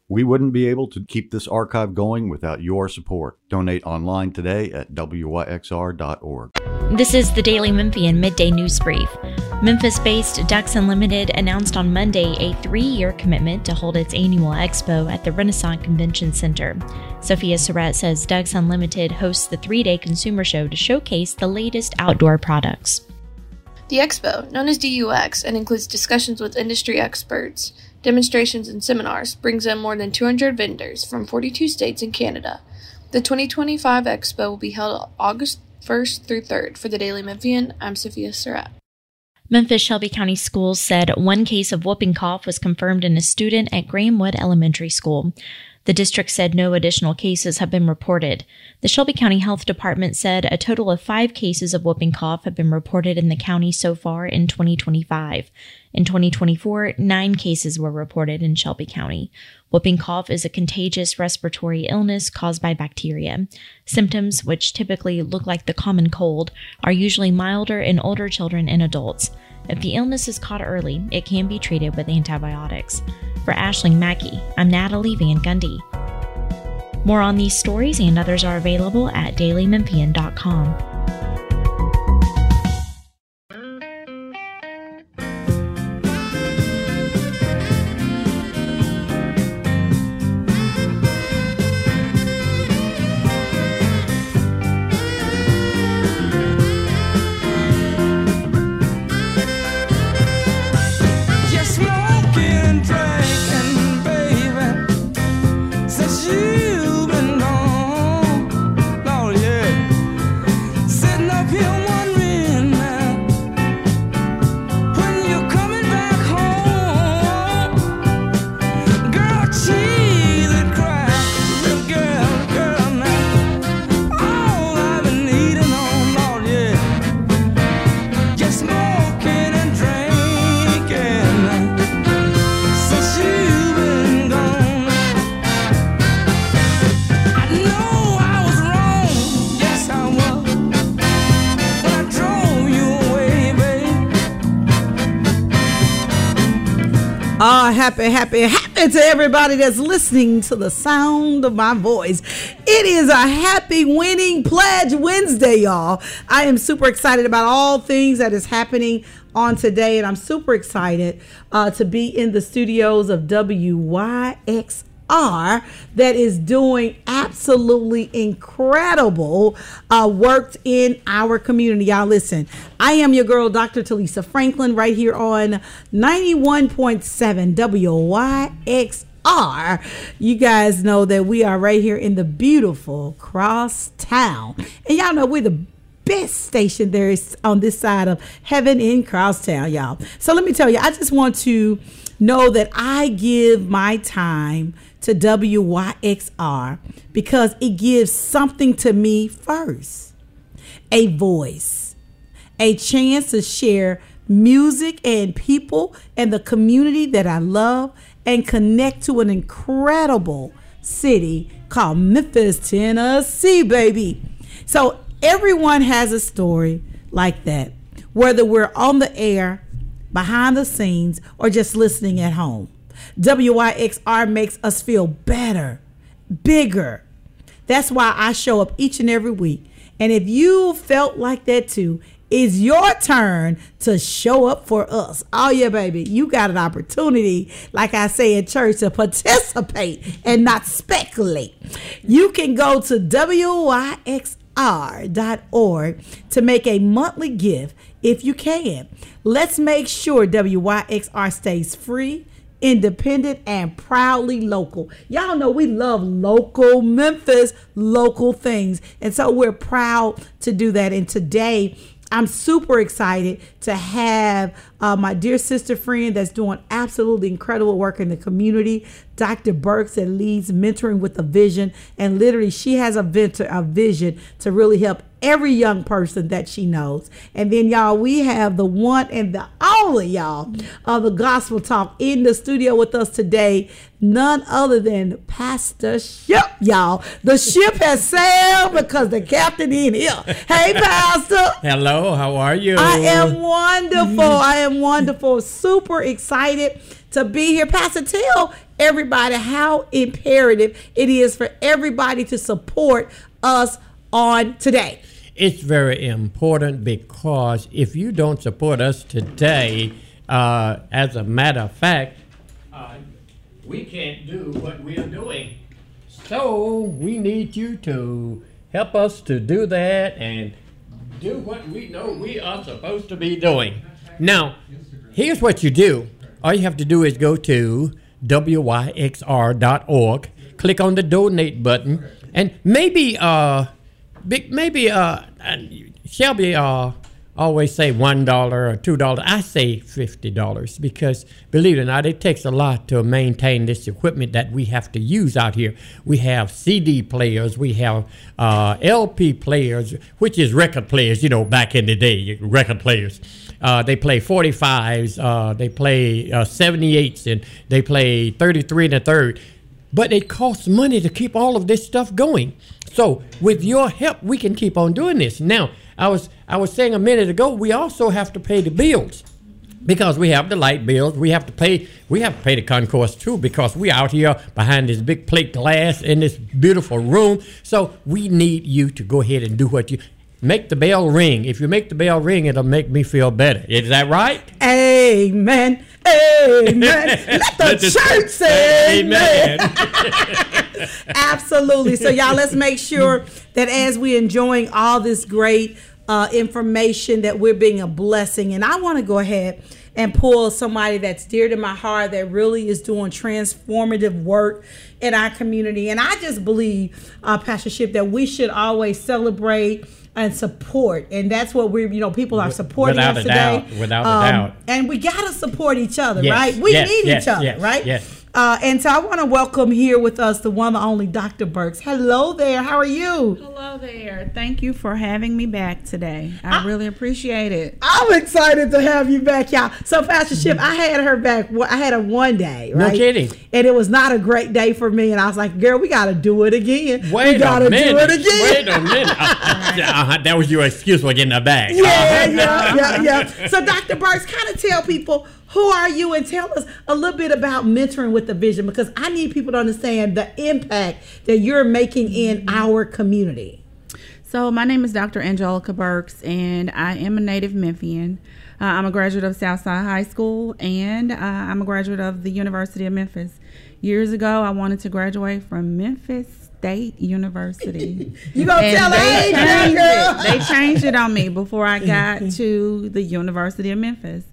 We wouldn't be able to keep this archive going without your support. Donate online today at wyxr.org. This is the Daily Memphian Midday News Brief. Memphis-based Ducks Unlimited announced on Monday a 3-year commitment to hold its annual expo at the Renaissance Convention Center. Sophia Surratt says Ducks Unlimited hosts the 3-day consumer show to showcase the latest outdoor products. The expo, known as DUX, and includes discussions with industry experts, demonstrations, and seminars, brings in more than 200 vendors from 42 states and Canada. The 2025 expo will be held August 1st through 3rd. For the Daily Memphian, I'm Sophia Surratt. Memphis Shelby County Schools said 1 case of whooping cough was confirmed in a student at Grahamwood Elementary School. The district said no additional cases have been reported. The Shelby County Health Department said a total of 5 cases of whooping cough have been reported in the county so far in 2025. In 2024, 9 cases were reported in Shelby County. Whooping cough is a contagious respiratory illness caused by bacteria. Symptoms, which typically look like the common cold, are usually milder in older children and adults. If the illness is caught early, it can be treated with antibiotics. For Ashling Mackey, I'm Natalie Van Gundy. More on these stories and others are available at dailymemphian.com. Happy to everybody that's listening to the sound of my voice. It is a happy winning Pledge Wednesday, y'all. I am super excited about all things that is happening on today, and I'm super excited to be in the studios of WYXR that is doing absolutely incredible work in our community. Y'all listen, I am your girl, Dr. Talisa Franklin, right here on 91.7 WYXR. You guys know that we are right here in the beautiful Crosstown. And y'all know we're the best station there is on this side of heaven in Crosstown, y'all. So let me tell you, I just want to know that I give my time to WYXR because it gives something to me first. A voice, a chance to share music and people and the community that I love and connect to an incredible city called Memphis, Tennessee, baby. So everyone has a story like that, whether we're on the air, behind the scenes, or just listening at home. WYXR makes us feel better, bigger. That's why I show up each and every week. And if you felt like that too, it's your turn to show up for us. Oh yeah, baby. You got an opportunity, like I say in church, to participate and not speculate. You can go to WYXR.org to make a monthly gift if you can. Let's make sure WYXR stays free, independent, and proudly local. Y'all know we love local Memphis, local things. And so we're proud to do that. And today, I'm super excited to have my dear sister friend that's doing absolutely incredible work in the community, Dr. Burks, that leads Mentoring with a Vision. And literally, she has a vision to really help every young person that she knows. And then, y'all, we have the one and the only, y'all, the Gospel Talk in the studio with us today. None other than Pastor Ship, y'all. The ship has sailed because the captain in here. Hey, Pastor. Hello, how are you? I am wonderful. I am been wonderful. Super excited to be here. Pastor, tell everybody how imperative it is for everybody to support us on today. It's very important because if you don't support us today, as a matter of fact, we can't do what we are doing. So we need you to help us to do that and do what we know we are supposed to be doing. Now, here's what you do. All you have to do is go to wyxr.org, click on the donate button, and maybe Shelby always say $1 or $2. I say $50 because, believe it or not, it takes a lot to maintain this equipment that we have to use out here. We have CD players, we have LP players, which is record players, back in the day, record players. They play 45s, they play 78s, and they play 33 1/3. But it costs money to keep all of this stuff going. So with your help, we can keep on doing this. Now, I was saying a minute ago, we also have to pay the bills because we have the light bills. We have to pay the concourse too because we out here behind this big plate glass in this beautiful room. So we need you to go ahead and do what you make the bell ring. If you make the bell ring, it'll make me feel better. Is that right? Amen. Amen. Let the church say amen. Absolutely. So y'all, let's make sure that as we're enjoying all this great information, that we're being a blessing. And I want to go ahead and pull somebody that's dear to my heart that really is doing transformative work in our community. And I just believe, Pastor Ship, that we should always celebrate and support, and that's what we're, people are supporting us today. Without a doubt. And we gotta support each other, Yes, right? We need each other, yes, right? yes. And so I want to welcome here with us the one and only Dr. Burks. Hello there. How are you? Hello there. Thank you for having me back today. I really appreciate it. I'm excited to have you back, y'all. So, Pastor Ship, I had her back. I had her one day, right? No kidding. And it was not a great day for me. And I was like, girl, we got to do it again. Wait a minute. Wait a minute. That was your excuse for getting her back. Yeah. So, Dr. Burks, kind of tell people, who are you, and tell us a little bit about Mentoring with a Vision, because I need people to understand the impact that you're making in our community. So my name is Dr. Angelica Burks, and I am a native Memphian. I'm a graduate of Southside High School, and I'm a graduate of the University of Memphis. Years ago, I wanted to graduate from Memphis State University. You gonna tell her? They changed it on me before I got to the University of Memphis.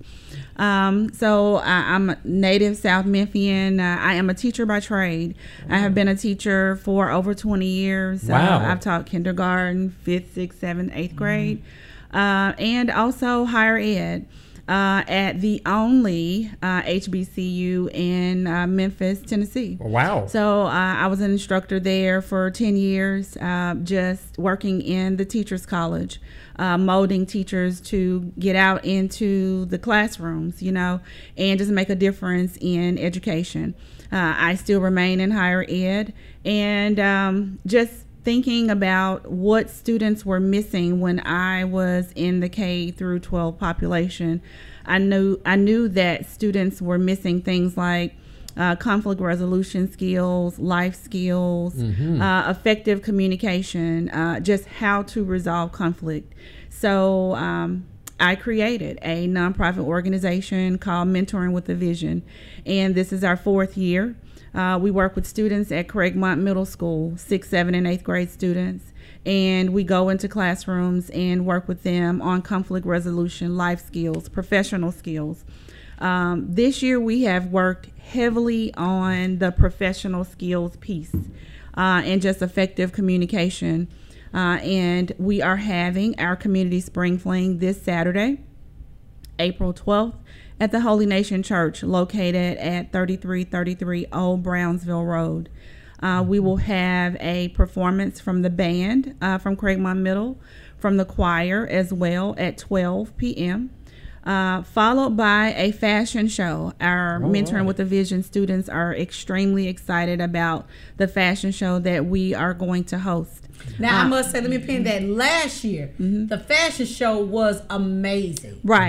So I'm a native South Memphian. I am a teacher by trade. I have been a teacher for over 20 years. Wow. I've taught kindergarten, 5th, 6th, 7th, 8th grade, and also higher ed at the only HBCU in Memphis, Tennessee. Wow. So I was an instructor there for 10 years, just working in the Teachers College. Molding teachers to get out into the classrooms, and just make a difference in education. I still remain in higher ed, and just thinking about what students were missing when I was in the K through 12 population. I knew that students were missing things like conflict resolution skills, life skills, effective communication, just how to resolve conflict. So I created a nonprofit organization called Mentoring with a Vision, and this is our 4th year. We work with students at Craigmont Middle School, 6th, 7th, and 8th grade students, and we go into classrooms and work with them on conflict resolution, life skills, professional skills. This year we have worked heavily on the professional skills piece and just effective communication. And we are having our community spring fling this Saturday, April 12th, at the Holy Nation Church located at 3333 Old Brownsville Road. We will have a performance from the band from Craigmont Middle, from the choir as well at 12 p.m., followed by a fashion show. Our Mentoring with a Vision students are extremely excited about the fashion show that we are going to host. Now, I must say, let me pin that last year, the fashion show was amazing. Right.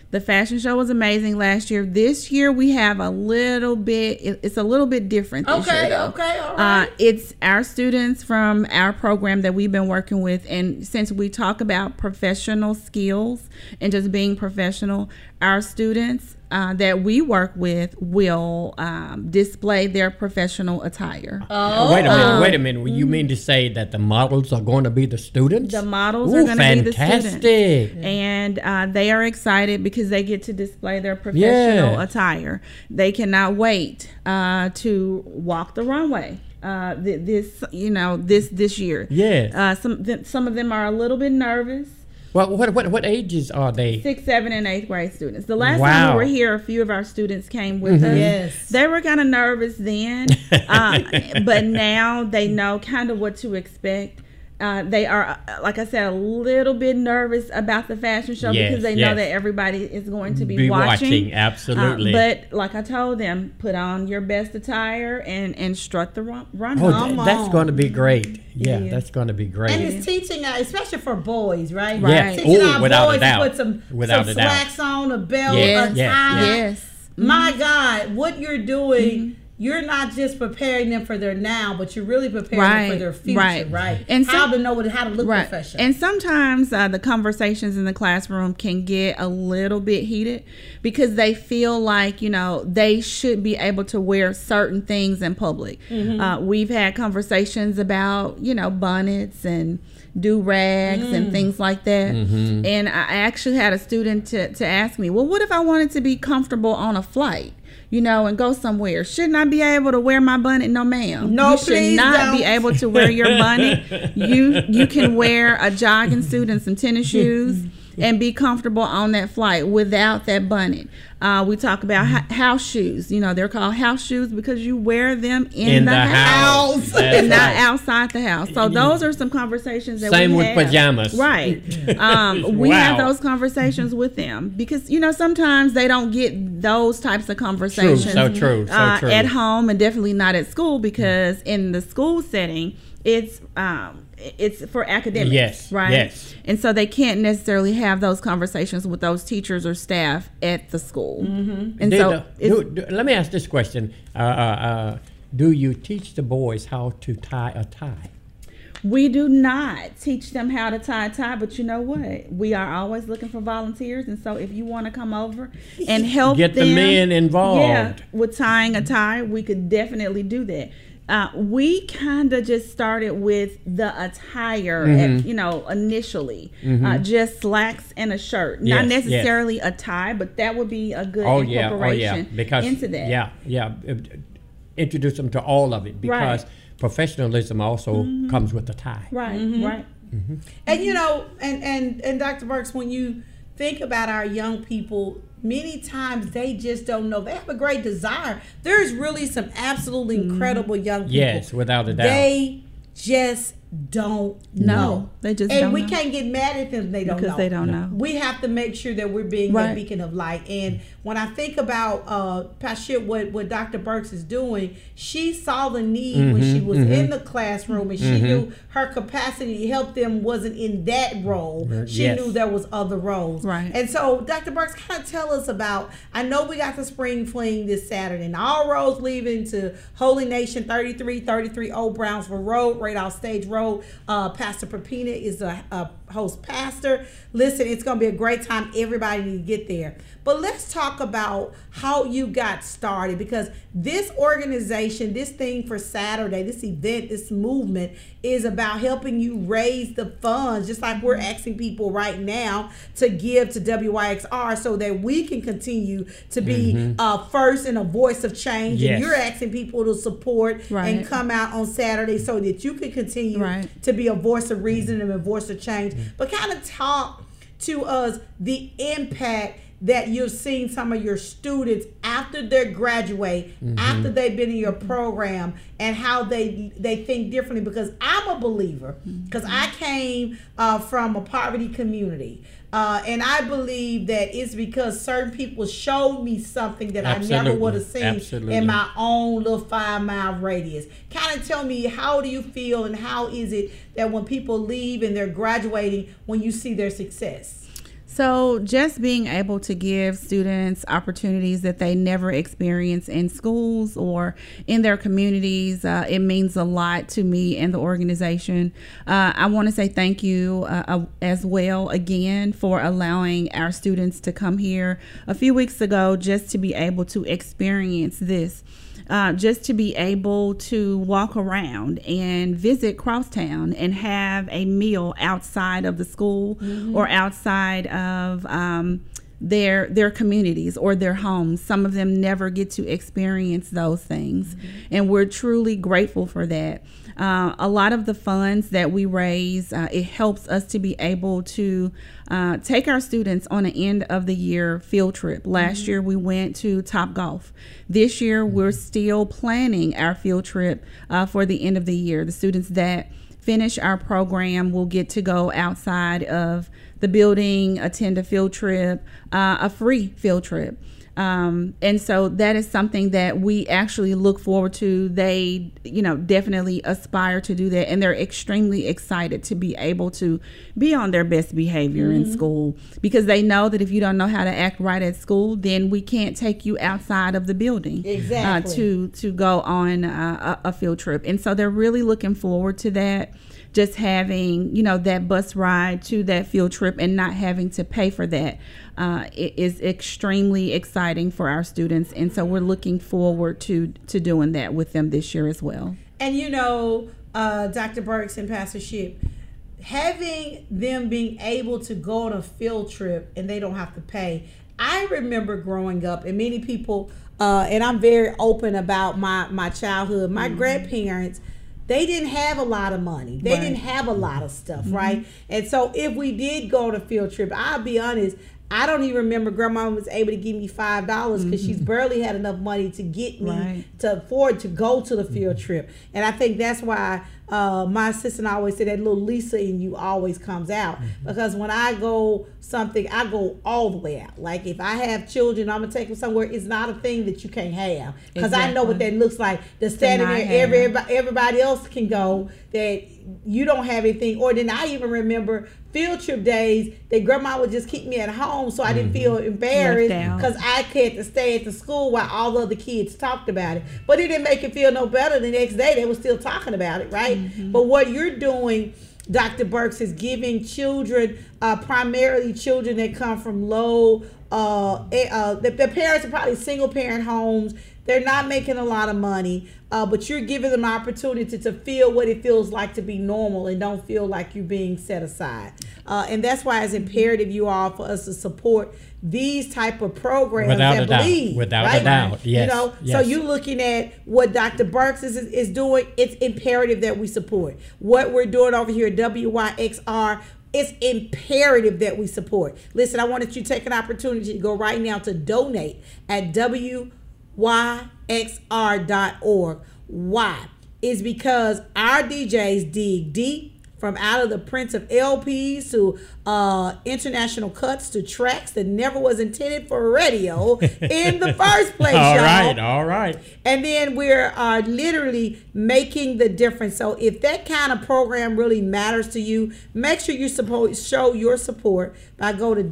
The fashion show was amazing last year. This year we have a little bit, it's a little bit different this year, though. Okay, all right. It's our students from our program that we've been working with. And since we talk about professional skills and just being professional, our students that we work with will display their professional attire. Oh. Wait a minute. You mean to say that the models are going to be the students? The models are going to be the students. Fantastic. And they are excited because they get to display their professional attire. They cannot wait to walk the runway this year. Yes. Some of them are a little bit nervous. Well, what ages are they? 6th, 7th, and 8th grade students. The last time we were here, a few of our students came with us. Yes. They were kind of nervous then, but now they know kind of what to expect. They are, like I said, a little bit nervous about the fashion show because they know that everybody is going to be watching. Absolutely. But like I told them, put on your best attire and strut the runway. Oh, that's going to be great. Yeah, that's going to be great. And it's teaching, especially for boys, right? Yeah. Teaching our without boys a doubt. to put some slacks on, a belt, Yes, a yes, tie. Yes. My God, what you're doing, you're not just preparing them for their now, but you're really preparing them for their future, right? And how to know how to look professional. And sometimes the conversations in the classroom can get a little bit heated because they feel like, they should be able to wear certain things in public. We've had conversations about, bonnets and do-rags and things like that. And I actually had a student to ask me, well, what if I wanted to be comfortable on a flight? And go somewhere. Shouldn't I be able to wear my bonnet? No, ma'am. No, you should not be able to wear your bonnet. You can wear a jogging suit and some tennis shoes and be comfortable on that flight without that bonnet. We talk about house shoes. They're called house shoes because you wear them in the house and not outside the house. So those are some conversations that Same we with have. pajamas. Right. We have those conversations with them because, sometimes they don't get those types of conversations True. at home and definitely not at school because in the school setting, it's for academics, Yes, right? yes. And so they can't necessarily have those conversations with those teachers or staff at the school. And let me ask this question. Do you teach the boys how to tie a tie? we do not teach them how to tie a tie, but you know what? We are always looking for volunteers, and so if you want to come over and help Get them, the men involved. yeah, with tying a tie, we could definitely do that. We kind of just started with the attire, initially, just slacks and a shirt, not necessarily a tie, but that would be a good incorporation because, into that. Introduce them to all of it because professionalism also comes with the tie. Right, right. Mm-hmm. And and Dr. Burks, when you think about our young people, many times they just don't know. They have a great desire. There's really some absolutely incredible young people. Yes, without a doubt. They just don't know. They just and don't we know. can't get mad at them. They don't know. Because they don't know. We have to make sure that we're being Right. a beacon of light. And when I think about Pashit, what Dr. Burks is doing, she saw the need when she was in the classroom, and she knew her capacity to help them wasn't in that role. She Yes. knew there was other roles. Right. And so, Dr. Burks, kind of tell us about, I know we got the spring fling this Saturday, and all roads leaving to Holy Nation 3333 Old Brownsville Road, right off Stage Road. Pastor Pepina is a host pastor. Listen, it's going to be a great time. Everybody need to get there. But let's talk about how you got started, because this organization, this thing for Saturday, this event, this movement is about helping you raise the funds, just like we're asking people right now to give to WYXR so that we can continue to be first and a voice of change. Yes. And you're asking people to support and come out on Saturday so that you can continue to be a voice of reason and a voice of change. But kind of talk to us the impact that you've seen some of your students after they graduate, after they've been in your program, and how they think differently. Because I'm a believer, because I came from a poverty community, and I believe that it's because certain people showed me something that I never would have seen in my own little 5-mile radius. Kind of tell me, how do you feel, and how is it that when people leave and they're graduating, when you see their success? So just being able to give students opportunities that they never experience in schools or in their communities, it means a lot to me and the organization. I want to say thank you as well again for allowing our students to come here a few weeks ago just to be able to experience this. Just to be able to walk around and visit Crosstown and have a meal outside of the school or outside of their communities or their homes. Some of them never get to experience those things, and we're truly grateful for that. A lot of the funds that we raise, it helps us to be able to take our students on an end of the year field trip. Last year we went to Topgolf. This year we're still planning our field trip for the end of the year. The students that finish our program will get to go outside of the building, attend a field trip, a free field trip. And so that is something that we actually look forward to. They, definitely aspire to do that. And they're extremely excited to be able to be on their best behavior in school, because they know that if you don't know how to act right at school, then we can't take you outside of the building to go on a field trip. And so they're really looking forward to that. Just having, that bus ride to that field trip and not having to pay for that is extremely exciting for our students. And so we're looking forward to doing that with them this year as well. And, Dr. Burks and Pastor Ship, having them being able to go on a field trip and they don't have to pay. I remember growing up, and many people, and I'm very open about my childhood, my grandparents, they didn't have a lot of money. They didn't have a lot of stuff, right? And so if we did go on a field trip, I'll be honest, I don't even remember grandma was able to give me $5 because she's barely had enough money to get me to afford to go to the field trip. And I think that's why my assistant always said that little Lisa in you always comes out, because when I go something, I go all the way out. Like if I have children, I'm gonna take them somewhere. It's not a thing that you can't have, because I know what that looks like. The standing there, everybody else can go, that you don't have anything. Or then I even remember field trip days that grandma would just keep me at home so I didn't feel embarrassed because I had to stay at the school while all the other kids talked about it. But it didn't make it feel no better. The next day they were still talking about it, right? But what you're doing, Dr. Burks, is giving children, primarily children that come from low, the parents are probably single parent homes. They're not making a lot of money, but you're giving them an opportunity to feel what it feels like to be normal and don't feel like you're being set aside. And that's why it's imperative, you all, for us to support these type of programs without that bleed. Without a doubt, yes. So you're looking at what Dr. Burks is doing. It's imperative that we support what we're doing over here at WYXR. It's imperative that we support. Listen, I wanted you to take an opportunity to go right now to donate at WYXR.org. Why? It's because our DJs dig deep, from out of the prints of LPs to international cuts to tracks that never was intended for radio in the first place. All right. And then we're literally making the difference. So if that kind of program really matters to you, make sure you show your support by go to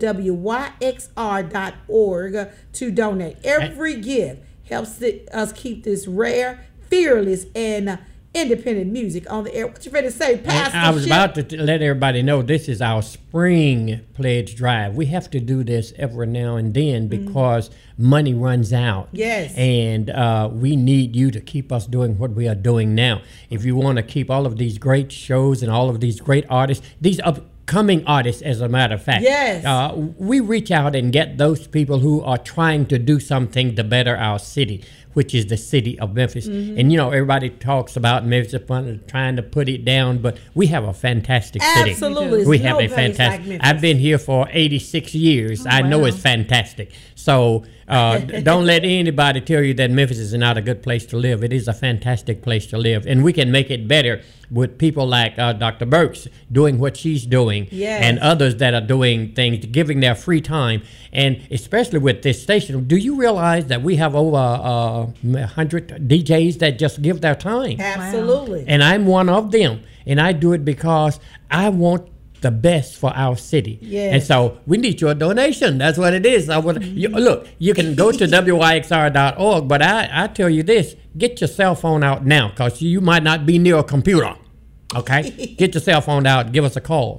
WYXR.org to donate. Every gift helps us keep this rare, fearless, and independent music on the air. What you ready to say, Pastor? I was about to let everybody know this is our spring pledge drive. We have to do this every now and then because money runs out. Yes. And we need you to keep us doing what we are doing now. If you want to keep all of these great shows and all of these great artists, these upcoming artists, as a matter of fact. Yes. We reach out and get those people who are trying to do something to better our city, which is the city of Memphis. And, everybody talks about Memphis, trying to put it down, but we have a fantastic city. Absolutely. We have a fantastic, like I've been here for 86 years. I know it's fantastic. So don't let anybody tell you that Memphis is not a good place to live. It is a fantastic place to live, and we can make it better with people like Dr. Burks doing what she's doing, and others that are doing things, giving their free time, and especially with this station. Do you realize that we have over 100 DJs that just give their time? Absolutely. And I'm one of them, and I do it because I want the best for our city. Yes. And so we need your donation. That's what it is. Look, you can go to wyxr.org, but I tell you this, get your cell phone out now, because you might not be near a computer. Okay? Get your cell phone out. Give us a call,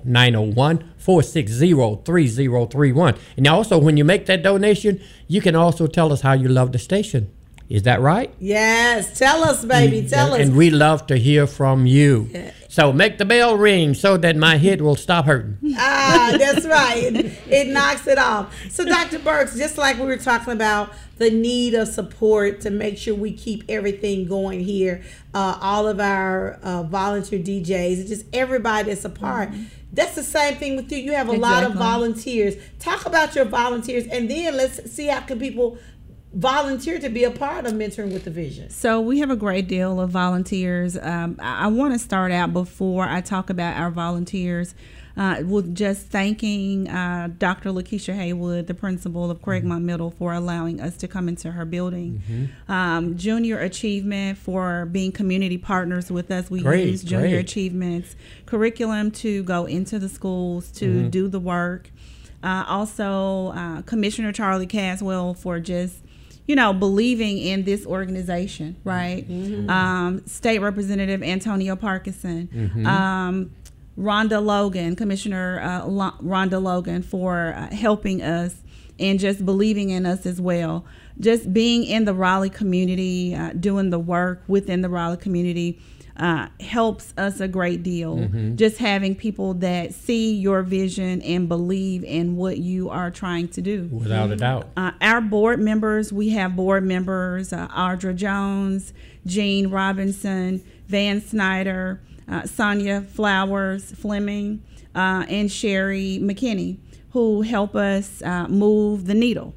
901-460-3031. And also, when you make that donation, you can also tell us how you love the station. Is that right? Yes. Tell us, baby. Tell us. And we love to hear from you. Yeah. So make the bell ring so that my head will stop hurting. That's right. It knocks it off. So, Dr. Burks, just like we were talking about the need of support to make sure we keep everything going here, all of our volunteer DJs, and just everybody that's a part. That's the same thing with you. You have a lot of volunteers. Talk about your volunteers, and then let's see how can people volunteer to be a part of Mentoring with the Vision. So we have a great deal of volunteers. I want to start out, before I talk about our volunteers, with just thanking Dr. Lakeisha Haywood, the principal of Craigmont Middle, for allowing us to come into her building. Junior Achievement for being community partners with us. We use Junior Achievement's curriculum to go into the schools to do the work. Also, Commissioner Charlie Caswell for just believing in this organization, right? State Representative Antonio Parkinson, Rhonda Logan, Commissioner Rhonda Logan, for helping us and just believing in us as well. Just being in the Raleigh community, doing the work within the Raleigh community helps us a great deal. Just having people that see your vision and believe in what you are trying to do. Without a doubt. Our board members, we have board members, Audra Jones, Jean Robinson, Van Snyder, Sonia Flowers Fleming, and Sherry McKinney, who help us move the needle,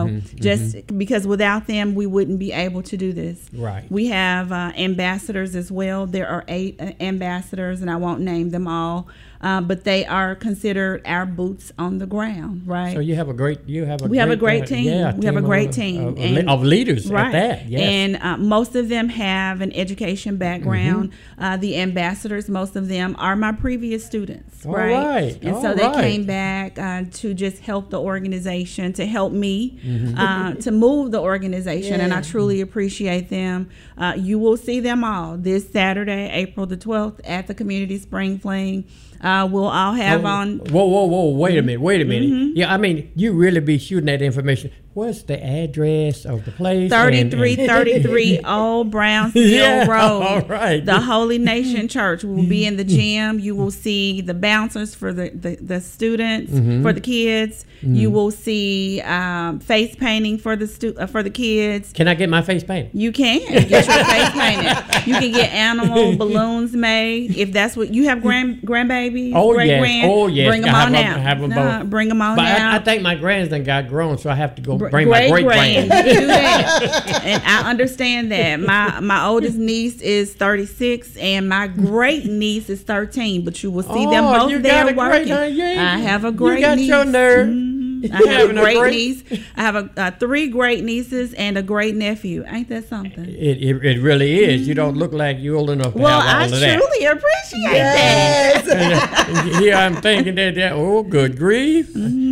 because without them, we wouldn't be able to do this. Right. We have ambassadors as well. There are 8 ambassadors, and I won't name them all, but they are considered our boots on the ground, right? So we have a great team. We have a great team of leaders, right? At that. Yes. And most of them have an education background. The ambassadors, most of them are my previous students, right? And so they came back to just help the organization, to help me to move the organization, and I truly appreciate them. You will see them all this Saturday, April the 12th, at the Community Spring Fling. We'll all have on. Whoa! Wait a minute. Yeah, I mean, you really be shooting that information. What's the address of the place? 3333 Old Brownsville Road. All right. The Holy Nation Church. Will be in the gym. You will see the bouncers for the students, for the kids. You will see face painting for the kids. Can I get my face painted? You can get your face painted. You can get animal balloons made if that's what you have. Grandbabies. Oh yes. Bring them on out. Have them both. Bring them on out. I think my grands done got grown, so I have to go bring my great grand. Do that. And I understand that. My oldest niece is 36 and my great niece is 13. But you will see them both there working. I have a great niece. You got your nerve. I have a great niece. I have 3 great nieces and a great nephew. Ain't that something? It really is. You don't look like you're old enough to have all of that. Well, I truly appreciate that. Here I'm thinking that oh, good grief.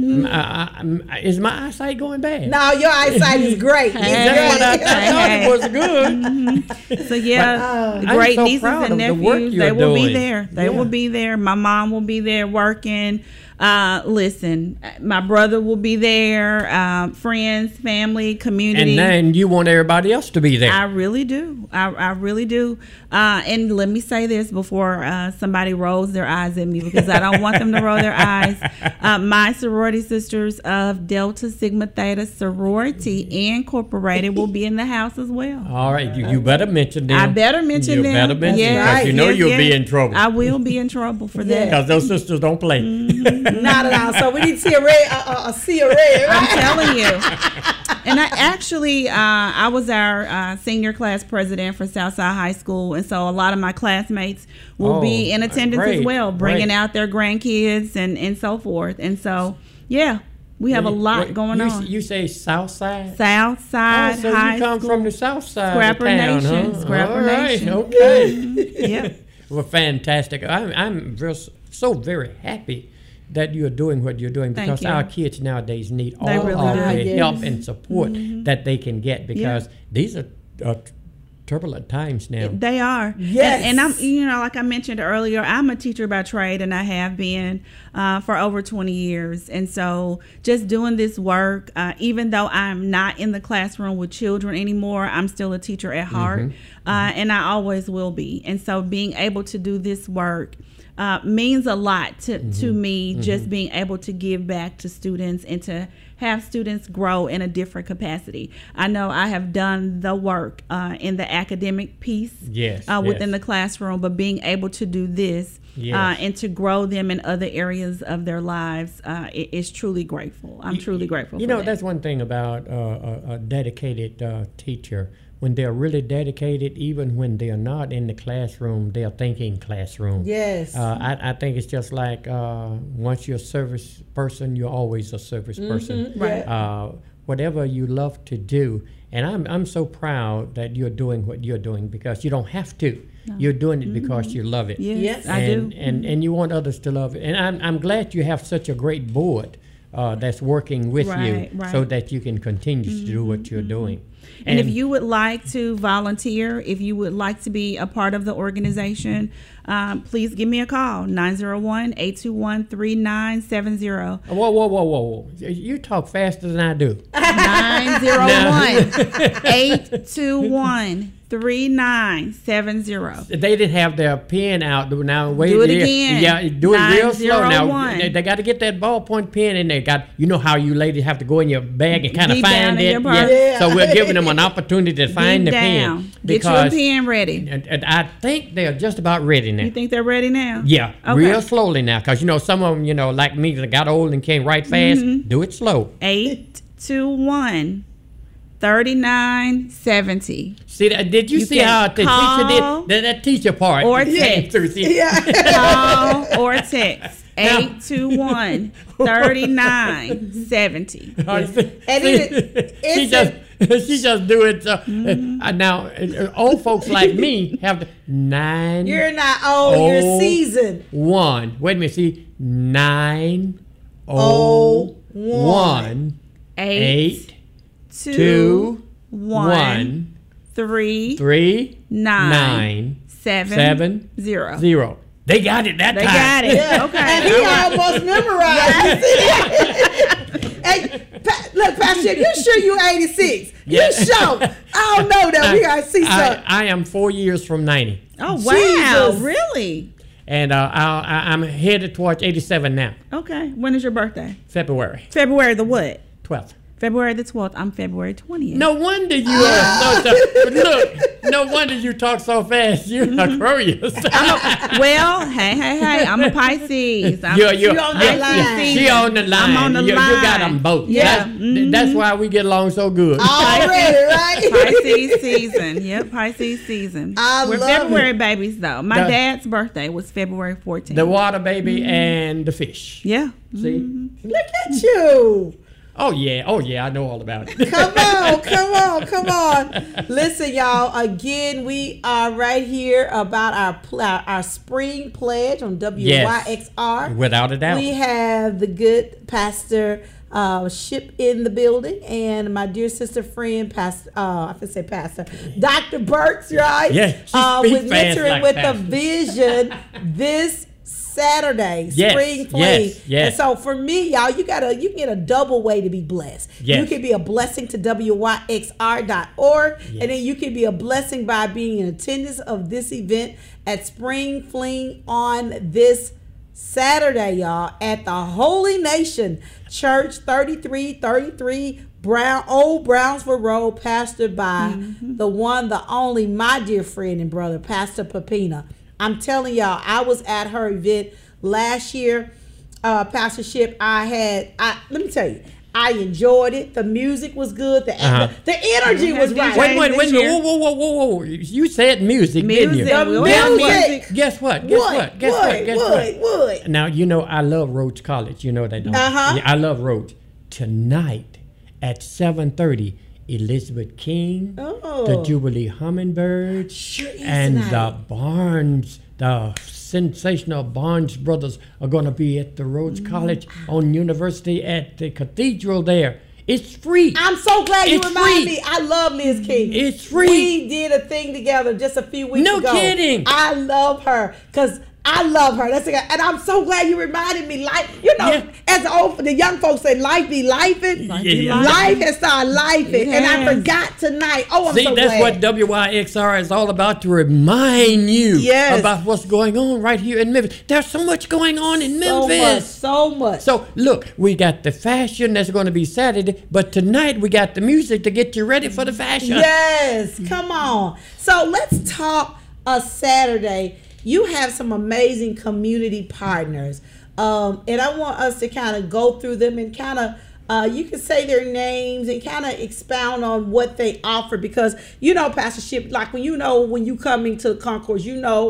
Is my eyesight going bad? No, your eyesight is great. I thought it was good. So yeah, the great nieces and nephews, they will be there. They will be there. My mom will be there working. Listen, my brother will be there, friends, family, community. And then you want everybody else to be there. I really do. I really do. And let me say this before somebody rolls their eyes at me, because I don't want them to roll their eyes. My sorority sisters of Delta Sigma Theta Sorority Incorporated will be in the house as well. All right. You better mention them. I better mention them. You better mention them, because you'll be in trouble. I will be in trouble for that. Because those sisters don't play. Not at all. So we need to see a red. Right? I'm telling you. And I was our senior class president for Southside High School, and so a lot of my classmates will be in attendance as well, bringing out their grandkids and so forth. And so, yeah. We have a lot going on. You say Southside? Southside so High you come School. from the South Side Scrapper of town, Nation. huh? Scrapper Nation. Okay. Yeah. Well, fantastic. I'm so very happy that you're doing what you're doing, because you. our kids nowadays need all really of do. the help and support that they can get, because these are turbulent times now. They are. Yes. And I'm, like I mentioned earlier, I'm a teacher by trade, and I have been for over 20 years. And so just doing this work, even though I'm not in the classroom with children anymore, I'm still a teacher at heart, and I always will be. And so being able to do this work means a lot to me, just being able to give back to students and to have students grow in a different capacity. I know I have done the work in the academic piece within the classroom, but being able to do this and to grow them in other areas of their lives is truly grateful. I'm truly grateful for that. That's one thing about a dedicated teacher. When they're really dedicated, even when they're not in the classroom, they're thinking classroom. Yes. I think it's just like once you're a service person, you're always a service person. Right. Whatever you love to do. And I'm so proud that you're doing what you're doing, because you don't have to. No. You're doing it because you love it. Yes, I do. And you want others to love it. And I'm glad you have such a great board that's working with you so that you can continue to do what you're doing. And if you would like to volunteer, if you would like to be a part of the organization, please give me a call, 901-821-3970. Whoa. You talk faster than I do. 901-821-3970. They didn't have their pen out. Now, wait. Do it again. Yeah, do it real slow. Now, they got to get that ballpoint pen in there. You know how you ladies have to go in your bag and kind of find it. So we're giving them an opportunity to find the pen. Get your pen ready. And I think they're just about ready now. You think they're ready now? Yeah, real slowly now. Because, some of them, like me, that got old and can't write fast, do it slow. 821-3970. See, did you see how the teacher did? That teacher part. Or text. Call or text. 821-3970. She just do it. Now, old folks like me have the 9. You're not old. You're seasoned. 1. Wait a minute. See, 901 821 3 9 7 0. They got it that time. They got it. Yeah. Okay. And he almost memorized. Hey, look, Pastor, you sure you 86? Yes. You sure? I don't know that. We got to see something. I am 4 years from 90. Oh, wow. Jesus. Really? And I'm headed towards 87 now. Okay. When is your birthday? February. February the what? 12th. February the 12th. I'm February 20th. No wonder you are so look, no wonder you talk so fast. You're Aquarius. Well, hey. I'm a Pisces. You're on the line. She on the line. I'm on the line. You got them both. Yeah. That's why we get along so good. Already, right? Pisces season. Yep, Pisces season. We're love February babies, though. My dad's birthday was February 14th. The water baby and the fish. Yeah. See? Look at you. Oh, yeah, I know all about it. Come on. Listen, y'all, again, we are right here about our spring pledge on WYXR. Yes, without a doubt. We have the good Pastor Ship in the building, and my dear sister friend, Pastor, Dr. Burks, right? Yeah, with Mentoring with a Vision this Saturday, Spring Fling. Yes. And so for me, y'all, you can get a double way to be blessed. Yes. You can be a blessing to WYXR.org, yes. and then you can be a blessing by being in attendance of this event at Spring Fling on this Saturday, y'all, at the Holy Nation Church, 3333 Old Brownsville Road, pastored by the one, the only, my dear friend and brother, Pastor Pepina. I'm telling y'all, I was at her event last year, Pastor Ship. Let me tell you, I enjoyed it. The music was good. The energy was right. Wait. Whoa. You said music, didn't you? The music. Guess what? Now, I love Rhodes College. You know that, don't you? I love Rhodes. Tonight at 7:30 Elizabeth King, Oh. the Jubilee Hummingbirds, Sure is and tonight. the Barnes, the sensational Barnes brothers are going to be at the Rhodes College on University at the Cathedral there. It's free. I'm so glad you It's reminded free. me. I love Liz King. It's free. We did a thing together just a few weeks No ago. kidding. I love her because I love her. That's and I'm so glad you reminded me. Like Yeah. as the young folks say, life be lifing. Yeah. Life has started lifing, and I has. forgot tonight. Oh, I'm See, so that's glad. what WYXR is all about, to remind you Yes. about what's going on right here in Memphis. There's so much going on in so Memphis. so much. So, look, we got the fashion that's going to be Saturday, but tonight we got the music to get you ready for the fashion. Yes, come on. So let's talk Saturday. You have some amazing community partners. And I want us to kind of go through them and kind of, you can say their names and kind of expound on what they offer, because Pastor Ship, like when you come into the concourse,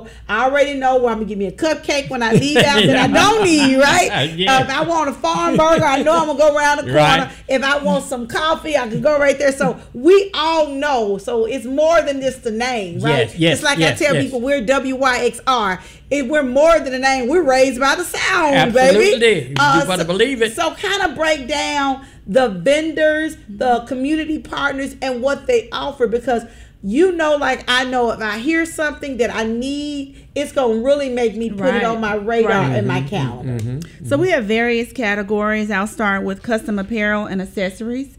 I already know where I'm gonna give me a cupcake when I leave out that I don't need, right? Yeah. If I want a farm burger, I know I'm gonna go around the corner. Right. If I want some coffee, I can go right there. So we all know. So it's more than just the name, right? Yes, yes, it's like yes, I tell yes. people, we're WYXR. We're more than a name. We're raised by the sound, Absolutely. baby. You better believe it. So kind of break down the vendors, the community partners, and what they offer, because like I know if I hear something that I need, it's going to really make me put it Right. on my radar Right. and my calendar. So we have various categories. I'll start with custom apparel and accessories.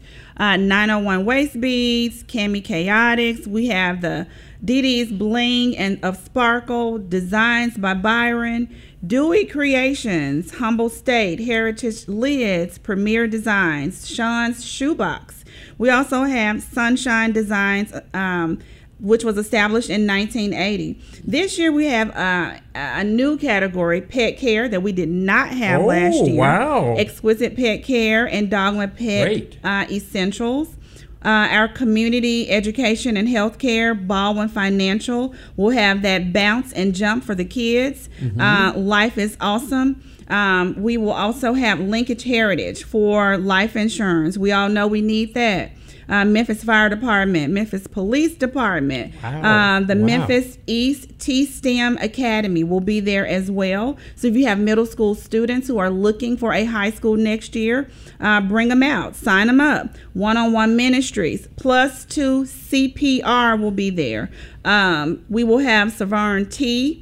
901 Waist Beads, Cami Chaotix. We have the Didi's Bling and of Sparkle, Designs by Byron, Dewey Creations, Humble State, Heritage Lids, Premier Designs, Sean's Shoebox. We also have Sunshine Designs, which was established in 1980. This year we have a new category, pet care, that we did not have last year. Wow. Exquisite Pet Care and Dogma Pet Great. Essentials. Our community education and healthcare, Baldwin Financial, will have that bounce and jump for the kids. Life is awesome. We will also have Linkage Heritage for life insurance. We all know we need that. Memphis Fire Department, Memphis Police Department, Wow. the Wow. Memphis East T-STEM Academy will be there as well. So if you have middle school students who are looking for a high school next year, bring them out, sign them up. One-on-one ministries, +2 CPR will be there. We will have Severn T,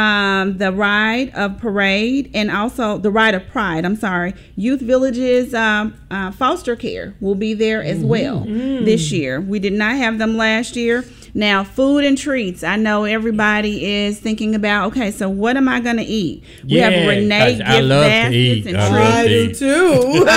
the Ride of Parade, and also the Ride of Pride. Youth Villages foster care will be there as well this year. We did not have them last year. Now, food and treats. I know everybody is thinking about, okay, so what am I going to eat? We have Yeah, Renee 'cause gift I love to baskets eat. and I love treats. to eat.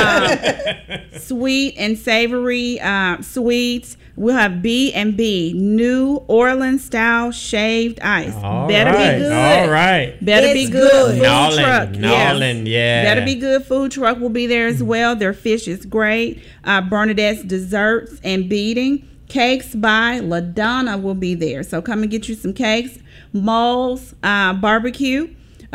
too. Sweet and savory sweets. We'll have B&B, New Orleans style shaved ice. Better be good. All right. Better be It's good. good. Food truck. Nolan, yeah. Better be good. Food truck will be there as well. Their fish is great. Bernadette's Desserts and Beading. Cakes by LaDonna will be there. So come and get you some cakes. Moles Barbecue.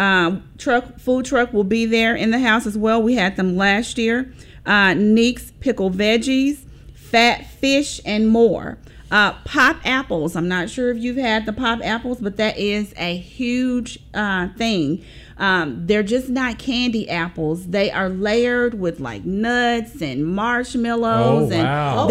Food truck will be there in the house as well. We had them last year. Neek's Pickle Veggies, Fat Fish, and more. Pop apples. I'm not sure if you've had the pop apples, but that is a huge thing. They're just not candy apples. They are layered with like nuts and marshmallows. Oh, and wow.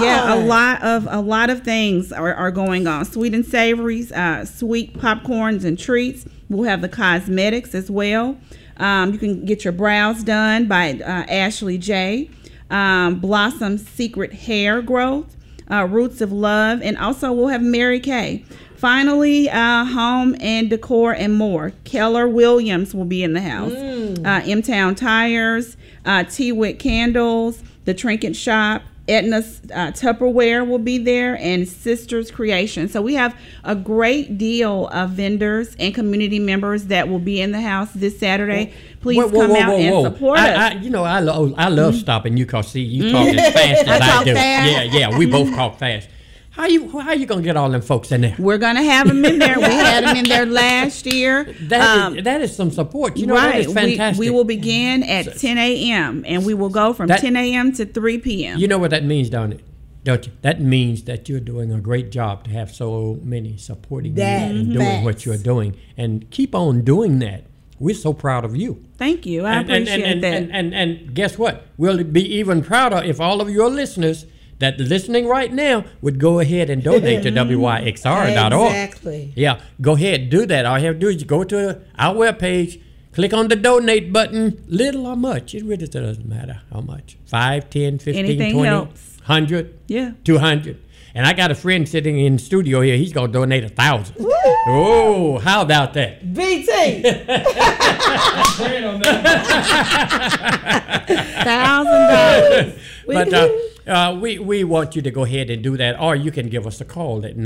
a lot of things are going on. Sweet and savories, sweet popcorns and treats. We'll have the cosmetics as well. You can get your brows done by Ashley J. Blossom Secret Hair Growth, Roots of Love, and also we'll have Mary Kay. Finally, home and decor and more. Keller Williams will be in the house. M-Town Tires, T-Wick Candles, The Trinket Shop, Etna's Tupperware will be there, and Sisters Creation. So we have a great deal of vendors and community members that will be in the house this Saturday. Please come out and support us. I love stopping you because, see, you talk as fast as I talk do. fast. Yeah, we both talk fast. How you gonna get all them folks in there? We're gonna have them in there. We had them in there last year. That is some support. That is fantastic. We will begin at 10 a.m. and we will go from 10 a.m. to 3 p.m. You know what that means, don't it? don't you? That means that you're doing a great job to have so many supporting you and doing what you're doing. And keep on doing that. We're so proud of you. Thank you. I appreciate that. And guess what? We'll be even prouder if all of your listeners that are listening right now would go ahead and donate to wyxr.org. Exactly. Yeah, go ahead, do that. All you have to do is go to our webpage, click on the donate button, little or much. It really doesn't matter how much. 5, 10, 15, Anything 20, helps. 100, Yeah. 200. And I got a friend sitting in the studio here. He's going to donate 1,000. Oh, how about that? BT. $1,000. But we want you to go ahead and do that, or you can give us a call at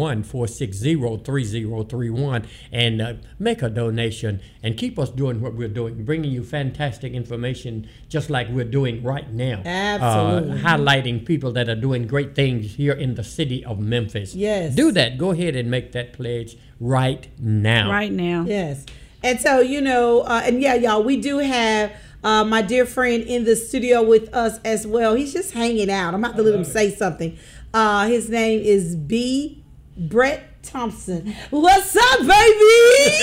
901-460-3031 and make a donation and keep us doing what we're doing, bringing you fantastic information just like we're doing right now. Absolutely. Highlighting people that are doing great things here in the city of Memphis. Yes. Do that. Go ahead and make that pledge right now. Right now. Yes. And so, and yeah, y'all, we do have my dear friend in the studio with us as well. He's just hanging out. I'm about to let him say something. His name is Brett Thompson. What's up, baby?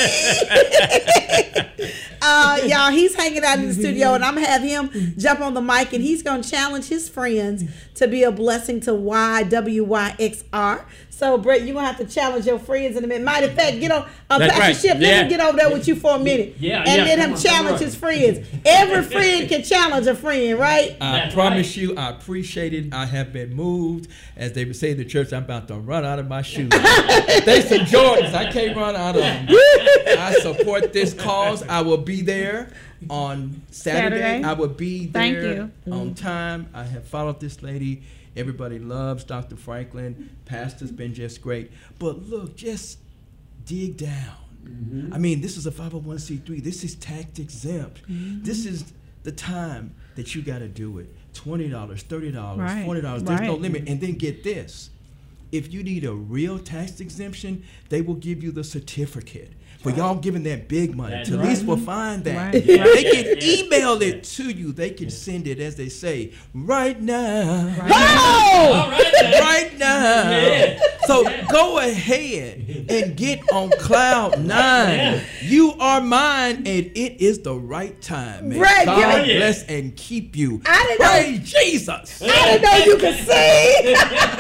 Y'all, he's hanging out in the studio, and I'm going to have him jump on the mic, and he's going to challenge his friends to be a blessing to YWYXR. So, Brett, you're going to have to challenge your friends in a minute. Matter of fact, get on Pastor Ship. Let him get over there with you for a minute. And let him challenge his friends. Every friend can challenge a friend, right? I promise you, I appreciate it. I have been moved. As they would say in the church, I'm about to run out of my shoes. They said, Jordans, I can't run out of them. I support this cause. I will be there on Saturday. I will be there on time. I have followed this lady. Everybody loves Dr. Franklin. Pastor's been just great. But look, just dig down. I mean, this is a 501c3. This is tax exempt. This is the time that you got to do it. $20, $30, $40. There's no limit. And then get this. If you need a real tax exemption, they will give you the certificate. For y'all giving that big money, Talise will find that. They can email it to you. They can send it, as they say, right now. Right now. Yeah. So go ahead and get on cloud 9. You are mine, and it is the right time. May God bless and keep you. Praise Jesus. I didn't know you could sing.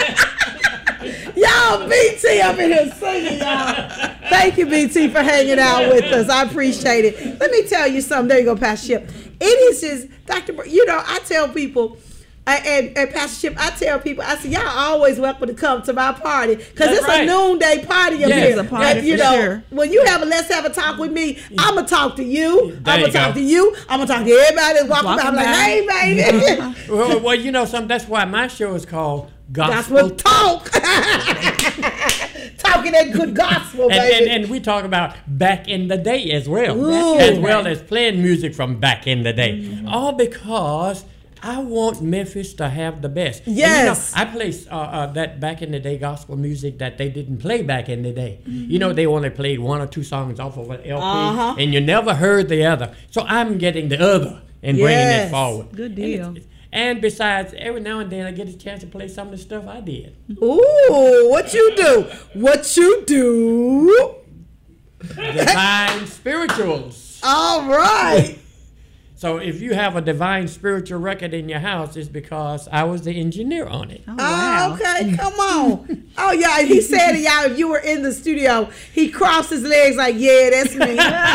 Y'all, BT up in here singing, y'all. Thank you, BT, for hanging out with us. I appreciate it. Let me tell you something. There you go, Pastor Ship. It is just, Dr. I tell people, and Pastor Ship, I tell people, I say, y'all always welcome to come to my party, because it's a noonday party up here. It's a party sure. When you have a Let's Have a Talk with me, I'm going to talk to you. I'm going to talk to you. I'm going to talk to everybody that's walking by. I'm like, hey, baby. Well, something. That's why my show is called Gospel Talk. Talking that good gospel, baby. And we talk about back in the day as well. As well as playing music from back in the day. All because I want Memphis to have the best. Yes. And, I play that back in the day gospel music that they didn't play back in the day. They only played 1 or 2 songs off of an LP, and you never heard the other. So I'm getting the other and bringing it forward. Good deal. And besides, every now and then I get a chance to play some of the stuff I did. Ooh, what you do? What you do? Divine Spirituals. All right. So if you have a Divine Spiritual record in your house, it's because I was the engineer on it. Oh, wow. Okay, come on. Oh, yeah, he said it, y'all, if you were in the studio, he crossed his legs like, yeah, that's me.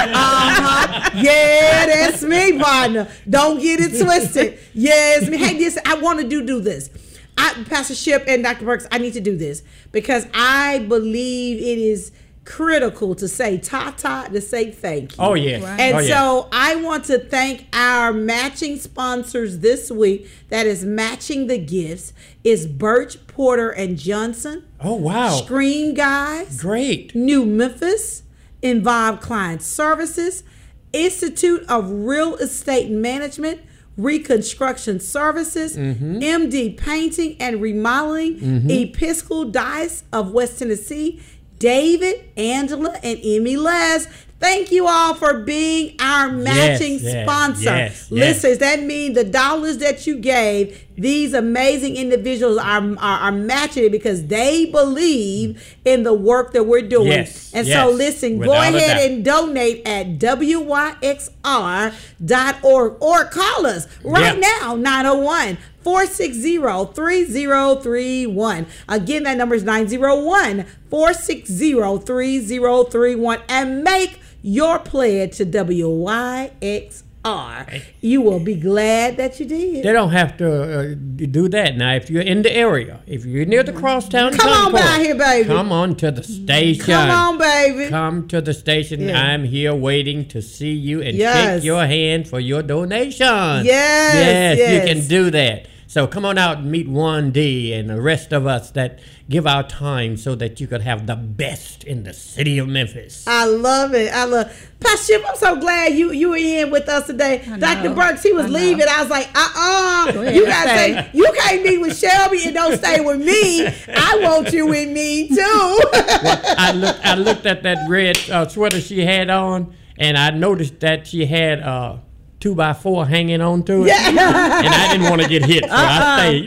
Yeah, that's me, partner. Don't get it twisted. Yeah, it's me. Hey, I want to do this. Pastor Ship and Dr. Burks, I need to do this because I believe it is critical to say ta-ta, to say thank you. Oh, yes. Right. And so I want to thank our matching sponsors this week. That is Matching the Gifts. Is Birch, Porter, and Johnson. Oh, wow. Screen Guys. Great. New Memphis. Involved Client Services. Institute of Real Estate Management. Reconstruction Services. MD Painting and Remodeling. Episcopal Diocese of West Tennessee. David Angela and Emmy Les. Thank you all for being our matching sponsor. Yes. Listeners, that means the dollars that you gave, these amazing individuals are matching it because they believe in the work that we're doing. Yes. And so listen, go ahead and donate at wyxr.org or call us right now, 901-460-3031. Again, that number is 901-460-3031. And make your pledge to WYXR. You will be glad that you did. They don't have to do that. Now, if you're in the area, if you're near the Crosstown Come on Concourse, by here, baby. come on to the station. Come on, baby. Come to the station. Yeah. I'm here waiting to see you and Yes. shake your hand for your donation. Yes, you yes. can do that. So come on out and meet 1D and the rest of us that give our time so that you could have the best in the city of Memphis. I love it. Pastor Chip, I'm so glad you were in with us today. Dr. Burks, he was leaving. I was like, you guys say you can't meet with Shelby and don't stay with me. I want you with me too. Well, I looked at that red sweater she had on, and I noticed that she had 2x4 hanging on to it. Yeah. And I didn't want to get hit, so I stayed.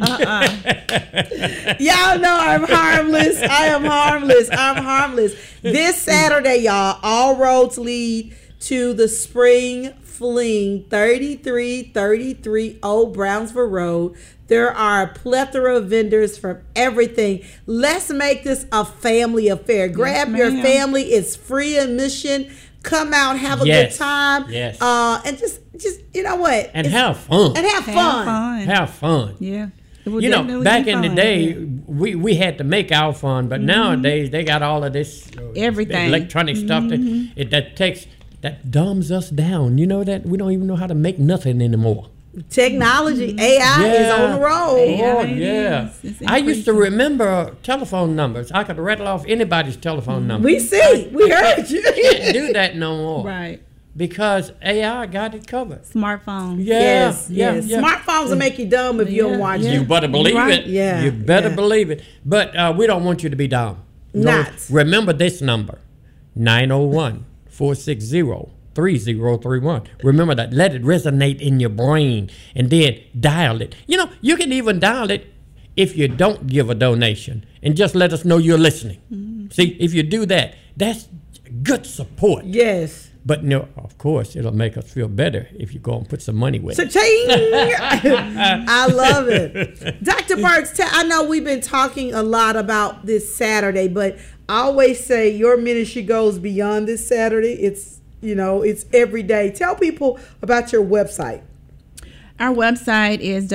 Y'all know I'm harmless. I'm harmless. This Saturday, y'all, all roads lead to the Spring Fling, 3333 Old Brownsville Road. There are a plethora of vendors from everything. Let's make this a family affair. Grab your family. It's free admission. Come out, have a good time. Yes. And just you know what? And have fun. Have fun. Yeah. It will You know, definitely back be in the fun. day, we had to make our fun, but nowadays they got all of this Everything. electronic stuff that dumbs us down. You know that we don't even know how to make nothing anymore. Technology, AI is on the road. Oh, it yeah. is. It's I used to increasing. remember telephone numbers. I could rattle off anybody's telephone number. We see. We heard you. Can't do that no more. Right. Because AI got it covered. Smartphone. Yeah. Yes. Smartphones will make you dumb if you don't watch You it. better believe Right. it. Yeah, You better yeah. believe it. But we don't want you to be dumb. Not. Remember this number, 901-460-3031. Remember that. Let it resonate in your brain and then dial it. You know, you can even dial it if you don't give a donation and just let us know you're listening. See, if you do that, that's good support. Yes. But no, of course, it'll make us feel better if you go and put some money with it. Cha-ching! I love it. Dr. Burks, I know we've been talking a lot about this Saturday, but I always say your ministry goes beyond this Saturday. It's every day. Tell people about your website. Our website is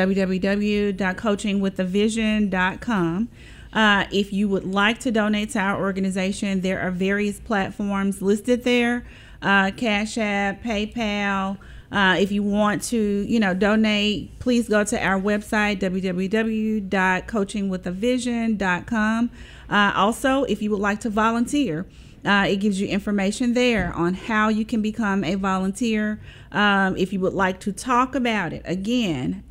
www.coachingwithavision.com. If you would like to donate to our organization, there are various platforms listed there. Cash App, PayPal. If you want to, donate, please go to our website, www.coachingwithavision.com. Also, if you would like to volunteer, it gives you information there on how you can become a volunteer. If you would like to talk about it, again,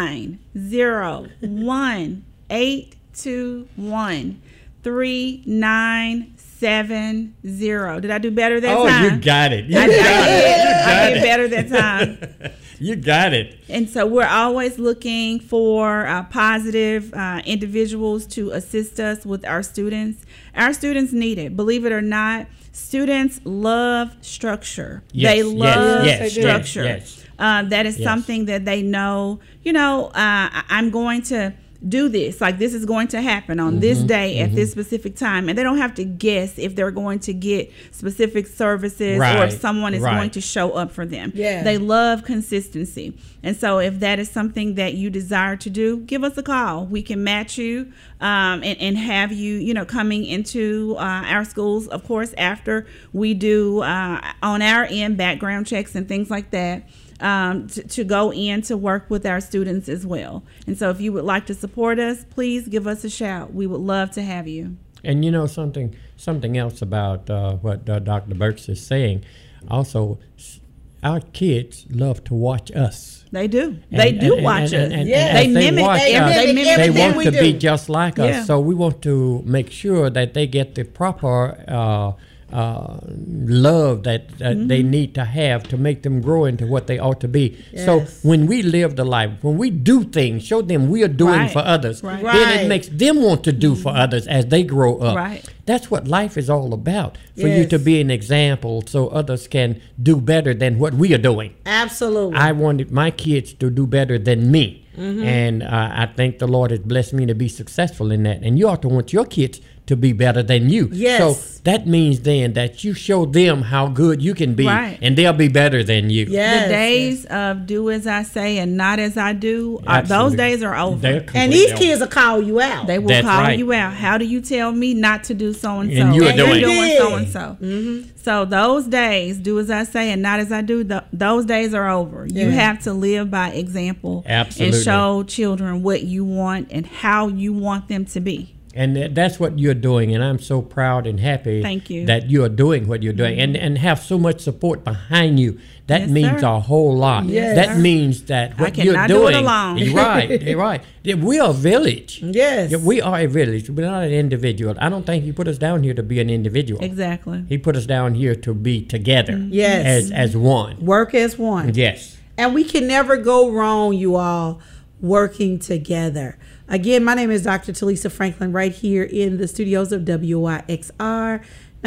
901-821-3970. Did I do better that time? Oh, you got it. I did better that time. You got it. And so we're always looking for positive individuals to assist us with our students. Our students need it. Believe it or not, students love structure. Yes, they love structure. Yes. That is something that they know, I'm going to do this, like this is going to happen on this day at this specific time, and they don't have to guess if they're going to get specific services or if someone is going to show up for them. They love consistency, and so if that is something that you desire to do, give us a call. We can match you and have you coming into our schools, of course, after we do on our end background checks and things like that. To go in to work with our students as well. And so if you would like to support us, please give us a shout. We would love to have you. And something else about what Dr. Burks is saying. Also, our kids love to watch us. They do. They do watch us. They mimic They everything want we to do. be just like us. So we want to make sure that they get the proper love that they need to have to make them grow into what they ought to be. So when we live the life, when we do things, show them we are doing for others, then it makes them want to do for others as they grow up. Right. That's what life is all about, for you to be an example so others can do better than what we are doing. Absolutely. I wanted my kids to do better than me. And I think the Lord has blessed me to be successful in that. And you ought to want your kids to be better than you. Yes. So that means then that you show them how good you can be, and they'll be better than you. Yes. The days of do as I say and not as I do, those days are over. And these kids will call you out. They will call you out. How do you tell me not to do so and so? And you're doing so and so. So those days, do as I say and not as I do, those days are over. You have to live by example. Absolutely. And show children what you want and how you want them to be. And that's what you're doing, and I'm so proud and happy that you are doing what you're doing, and have so much support behind you. That means a whole lot. That means that what you're doing, do it alone. right. We are a village. Yes, we are a village. We're not an individual. I don't think He put us down here to be an individual. Exactly. He put us down here to be together. Yes, as one. Work as one. Yes, and we can never go wrong, you all, working together. Again, my name is Dr. Talisa Franklin, right here in the studios of WYXR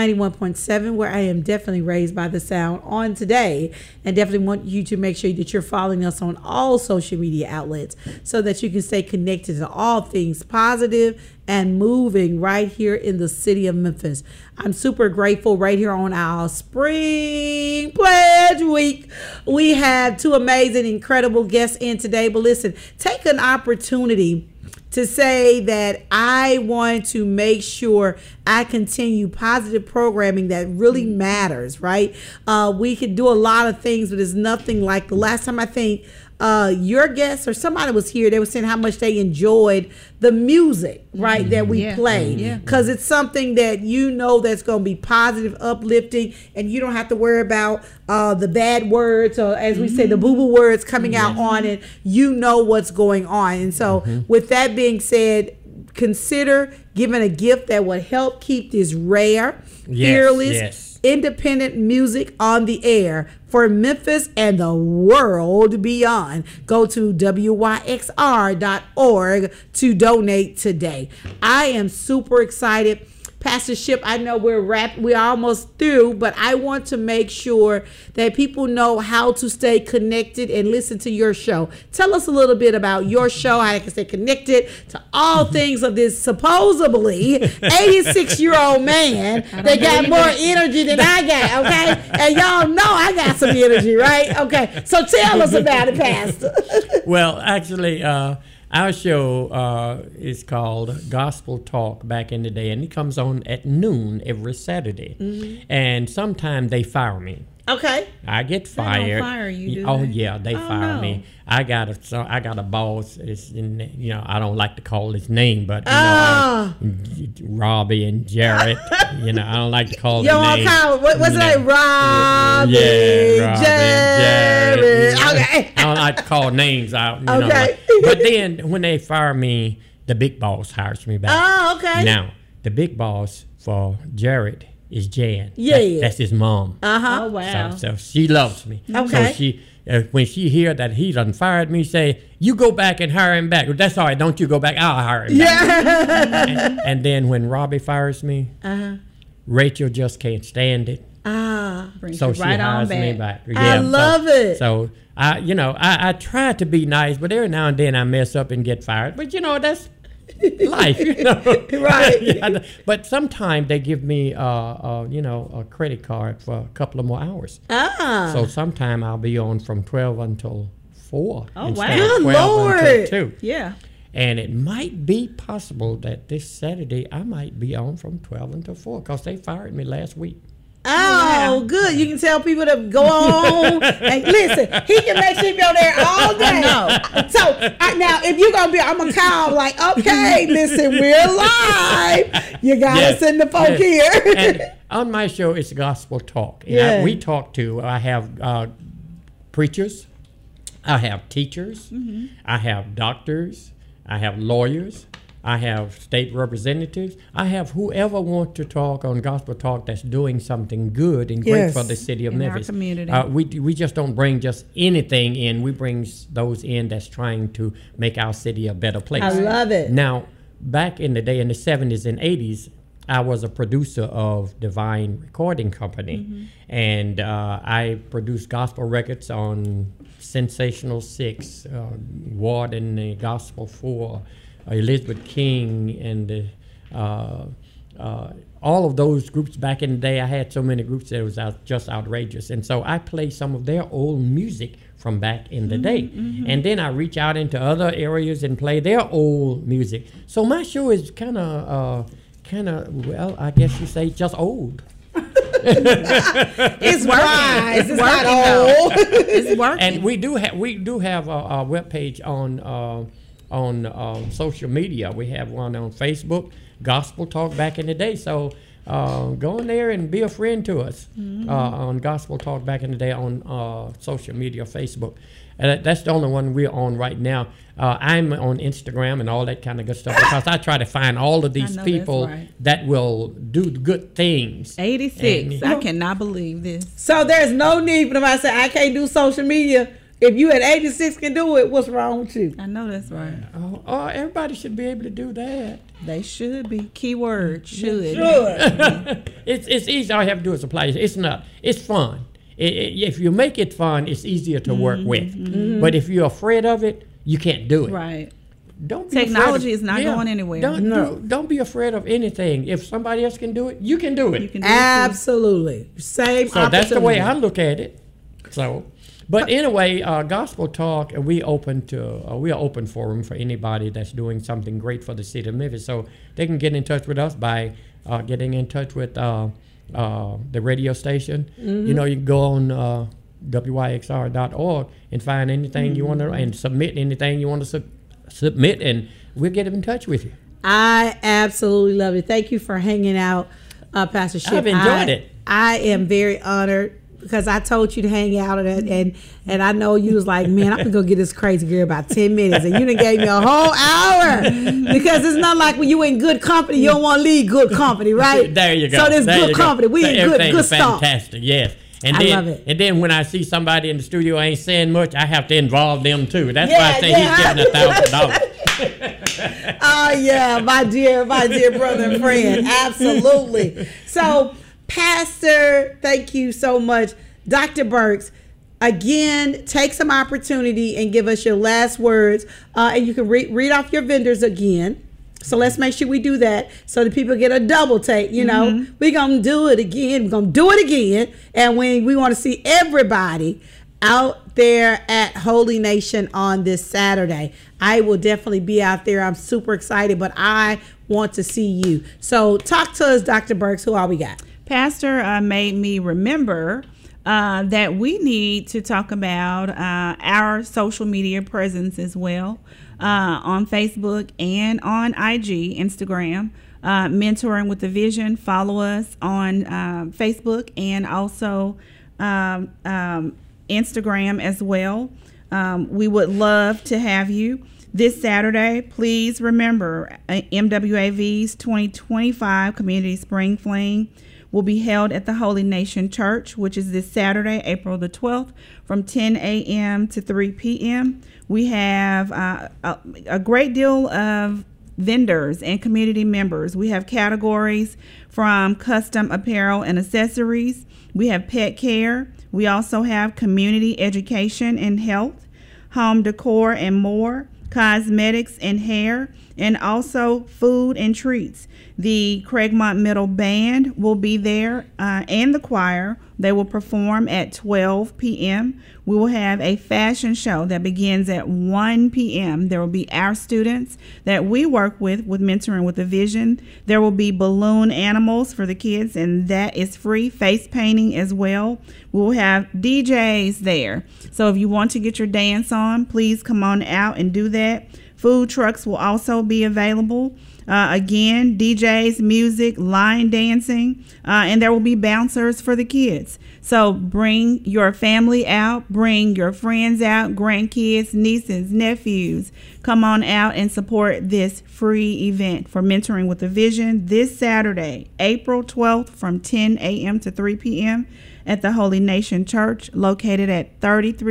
91.7, where I am definitely raised by the sound on today, and definitely want you to make sure that you're following us on all social media outlets so that you can stay connected to all things positive and moving right here in the city of Memphis. I'm super grateful right here on our Spring Pledge Week. We have two amazing, incredible guests in today, but listen, take an opportunity to say that I want to make sure I continue positive programming that really matters, right? We can do a lot of things, but it's nothing like the last time I think your guests or somebody was here, they were saying how much they enjoyed the music, right, that we play. Because it's something that you know that's going to be positive, uplifting, and you don't have to worry about the bad words or, as we say, the boo-boo words coming out on it. You know what's going on. And so with that being said, consider giving a gift that would help keep this rare, fearless, independent music on the air for Memphis and the world beyond. Go to wyxr.org to donate today. I am super excited. Pastor Ship, I know we're almost through, but I want to make sure that people know how to stay connected and listen to your show. Tell us a little bit about your show, how I can stay connected to all things of this supposedly 86-year-old man that got more energy than I got, okay? And y'all know I got some energy, right? Okay, so tell us about it, Pastor. Well, actually, our show is called Gospel Talk back in the day, and it comes on at noon every Saturday. And sometimes they fire me. Okay. I get fired. They don't fire you, do Oh they? yeah, they fire me. I got a boss. It's I don't like to call his name, but Robbie and Jarrett. I don't like to call their names. What's it like? Robbie, Robbie Jarrett. Okay. I don't like to call names out. Okay. But then when they fire me, the big boss hires me back. Oh, okay. Now the big boss for Jarrett is Jan. Yeah. That's his mom. Oh, wow. So she loves me. Okay. So she, when she hear that he done fired me, say, you go back and hire him back. That's all right. Don't you go back. I'll hire him back. And then when Robbie fires me, Rachel just can't stand it. So she hires me back. I love it. So I try to be nice, but every now and then I mess up and get fired. But that's life, Right. But sometimes they give me a credit card for a couple of more hours. So sometime I'll be on from 12 until 4. Oh, instead wow. of Good 12 Lord. until 2. Yeah. And it might be possible that this Saturday I might be on from 12 until 4 because they fired me last week. Oh, good. You can tell people to go on and listen. He can make sure you on there all day. So now, if you're gonna I'm gonna call like, okay, listen, we're live. You gotta send the folk here. And on my show, it's Gospel Talk. And I have preachers, I have teachers, I have doctors, I have lawyers, I have state representatives. I have whoever wants to talk on Gospel Talk that's doing something good and great Yes. for the city of In our Memphis. community. We just don't bring just anything in. We bring those in that's trying to make our city a better place. I love it. Now, back in the day, in the 70s and 80s, I was a producer of Divine Recording Company, and I produced gospel records on Sensational 6, Ward and the Gospel 4, Elizabeth King, and all of those groups back in the day. I had so many groups that it was just outrageous. And so I play some of their old music from back in the day. And then I reach out into other areas and play their old music. So my show is kind of, well, I guess you say just old. It's wise. It's not working, old. It's working. And we do have a webpage on social media. We have one on Facebook, Gospel Talk back in the day. So go in there and be a friend to us on Gospel Talk back in the day on social media, Facebook. And that's the only one we're on right now. I'm on Instagram and all that kind of good stuff because I try to find all of these know people that's right. that will do good things. 86. And- I cannot believe this. So there's no need for them to say, I can't do social media. If you at 86 can do it, what's wrong with you? I know that's right. Oh, everybody should be able to do that. They should be. Keyword, should. It's easy. All you have to do is apply. It's not. It's fun. If you make it fun, it's easier to work with. But if you're afraid of it, you can't do it. Right. Don't be Technology afraid of- is not going anywhere. Don't be afraid of anything. If somebody else can do it, you can do it. You can do it too. Absolutely. Same So that's the way I opportunity. look at it. So, but anyway, Gospel Talk, we are open forum for anybody that's doing something great for the city of Memphis. So they can get in touch with us by getting in touch with the radio station. You know, you can go on wyxr.org and find anything you want to and submit anything you want to submit, and we'll get in touch with you. I absolutely love it. Thank you for hanging out, Pastor Ship. I've enjoyed it. I am very honored because I told you to hang out and I know you was like, man, I'm gonna go get this crazy girl about 10 minutes, and you done gave me a whole hour because it's not like when you in good company, you don't want to leave good company, right? There you go. So there's There good you go. company. We in Everything good is stuff. fantastic. Yes. And I then, love it. And then when I see somebody in the studio ain't saying much, I have to involve them too. That's Yeah, why I say yeah. he's getting $1,000. Oh yeah, my dear brother and friend. Absolutely. So, Pastor, thank you so much. Dr. Burks, again, take some opportunity and give us your last words. And you can read off your vendors again. So let's make sure we do that so that people get a double take. You know, we're going to do it again. We're going to do it again. And when we want to see everybody out there at Holy Nation on this Saturday, I will definitely be out there. I'm super excited, but I want to see you. So talk to us, Dr. Burks. Who all we got? Pastor made me remember that we need to talk about our social media presence as well on Facebook and on IG, Instagram. Mentoring with the Vision. Follow us on Facebook and also Instagram as well. We would love to have you this Saturday. Please remember MWAV's 2025 Community Spring Fling will be held at the Holy Nation Church, which is this Saturday, April the 12th, from 10 a.m. to 3 p.m. We have a great deal of vendors and community members. We have categories from custom apparel and accessories. We have pet care. We also have community education and health, home decor and more, cosmetics and hair, and also food and treats. The Craigmont Middle Band will be there and the choir. They will perform at 12 p.m. We will have a fashion show that begins at 1 p.m. There will be our students that we work with Mentoring with a Vision. There will be balloon animals for the kids, and that is free. Face painting as well. We will have DJs there. So if you want to get your dance on, please come on out and do that. Food trucks will also be available. Again, DJs, music, line dancing, and there will be bouncers for the kids. So bring your family out, bring your friends out, grandkids, nieces, nephews. Come on out and support this free event for Mentoring with a Vision this Saturday, April 12th from 10 a.m. to 3 p.m. at the Holy Nation Church located at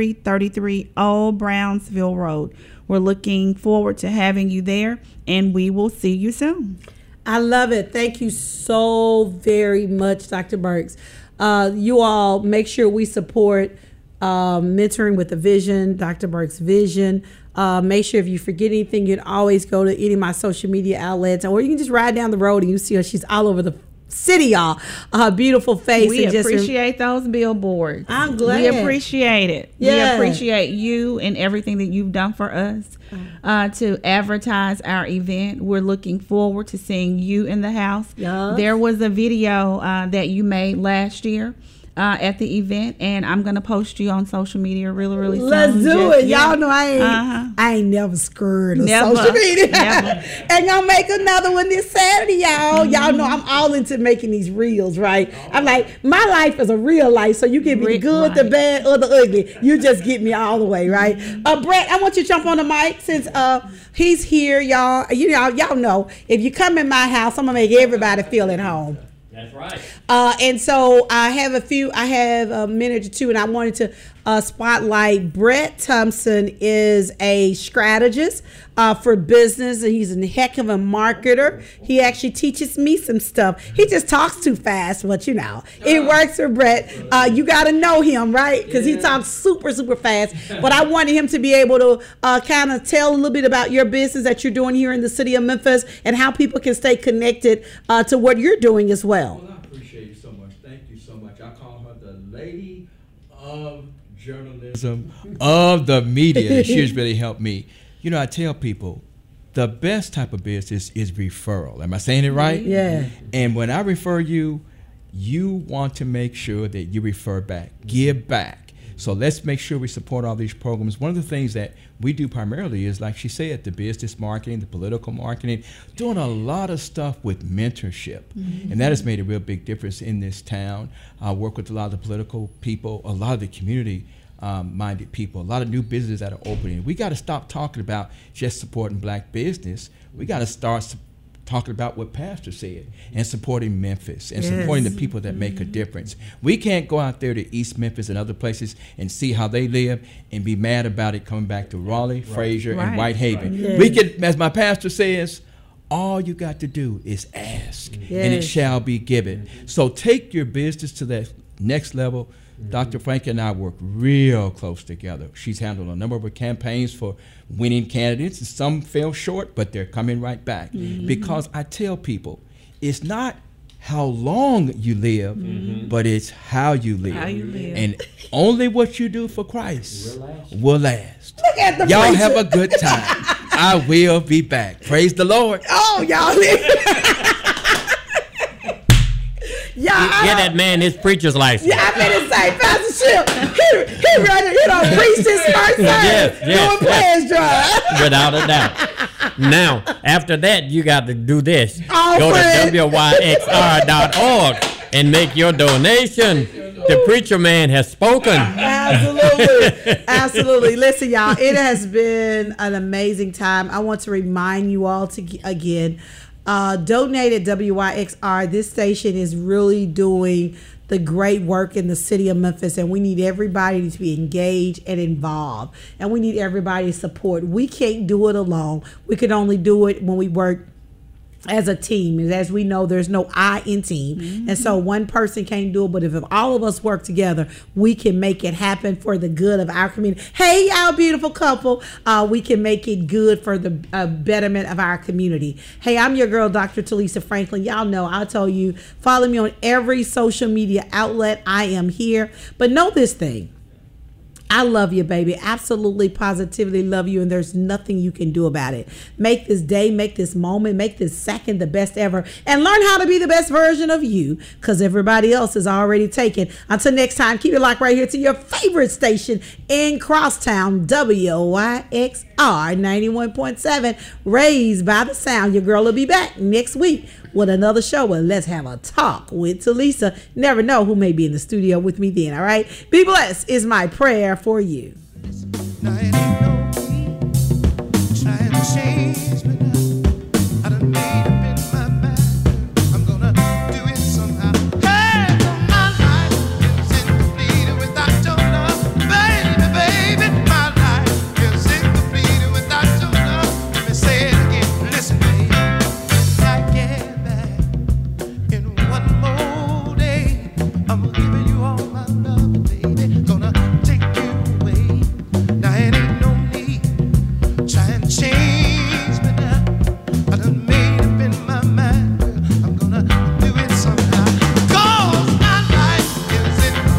3333 Old Brownsville Road. We're looking forward to having you there, and we will see you soon. I love it. Thank you so very much, Dr. Burks. You all make sure we support Mentoring with a Vision, Dr. Burks' vision. Make sure if you forget anything, you can always go to any of my social media outlets, or you can just ride down the road and you see her. She's all over the city, y'all. Her beautiful face. We appreciate those billboards. I'm glad. We appreciate it. Yeah. We appreciate you and everything that you've done for us to advertise our event. We're looking forward to seeing you in the house. Yes. There was a video that you made last year at the event, and I'm gonna post you on social media really soon. Let's do it. Yeah. Y'all know I ain't never scared of Never. social media. Never. And y'all make another one this Saturday, y'all. Y'all know I'm all into making these reels, right? I'm like, my life is a real life, so you give me the good, the bad, or the ugly. You just get me all the way, right? Brett, I want you to jump on the mic since he's here, y'all. Y'all know if you come in my house, I'm gonna make everybody feel at home. That's right. And so I have a minute or two, and I wanted to spotlight Brett Thompson is a strategist for business, and he's a heck of a marketer. He actually teaches me some stuff. He just talks too fast, but it works for Brett. You got to know him, right? Because he talks super, super fast. But I wanted him to be able to kind of tell a little bit about your business that you're doing here in the city of Memphis and how people can stay connected to what you're doing as well. Well, I appreciate you so much. Thank you so much. I call her the lady of journalism, of the media. She has really helped me. I tell people the best type of business is referral. Am I saying it right? Yeah. And when I refer you, you want to make sure that you refer back, give back. So let's make sure we support all these programs. One of the things that we do primarily is, like she said, the business marketing, the political marketing, doing a lot of stuff with mentorship. Mm-hmm. And that has made a real big difference in this town. I work with a lot of the political people, a lot of the community minded people, a lot of new businesses that are opening. We got to stop talking about just supporting black business. We got to start talking about what Pastor said and supporting Memphis and supporting the people that make a difference. We can't go out there to East Memphis and other places and see how they live and be mad about it coming back to Raleigh, Frazier, and Whitehaven. Yes. We can, as my pastor says, all you got to do is ask, and it shall be given. So take your business to that next level. Dr. Frank and I work real close together. She's handled a number of campaigns for winning candidates. Some fell short, but they're coming right back. Mm-hmm. Because I tell people, it's not how long you live, but it's how you live. And only what you do for Christ will last. Look at the y'all preacher. Have a good time. I will be back. Praise the Lord. Oh, y'all. Get that man his preacher's license. Yeah, I'm going to say, Pastor Ship, he ready, preach this first service. Doing pledge drive. Without a doubt. Now, after that, you got to do this. Oh, go to wyxr.org and make your donation. The preacher man has spoken. Absolutely. Absolutely. Listen, y'all, it has been an amazing time. I want to remind you all again, donate at WYXR. This station is really doing the great work in the city of Memphis, and we need everybody to be engaged and involved, and we need everybody's support. We can't do it alone. We can only do it when we work as a team. And as we know, there's no I in team. Mm-hmm. And so one person can't do it, but if all of us work together, we can make it happen for the good of our community. Hey, y'all beautiful couple. We can make it good for the betterment of our community. Hey, I'm your girl, Dr. Talisa Franklin. Y'all know I told you, follow me on every social media outlet. I am here. But know this thing. I love you, baby. Absolutely, positively love you, and there's nothing you can do about it. Make this day, make this moment, make this second the best ever, and learn how to be the best version of you, because everybody else is already taken. Until next time, keep it locked right here to your favorite station in Crosstown, WYXR 91.7, Raised by the Sound. Your girl will be back next week with another show where Let's Have a Talk with Talisa. Never know who may be in the studio with me then, all right? Be blessed is my prayer for you.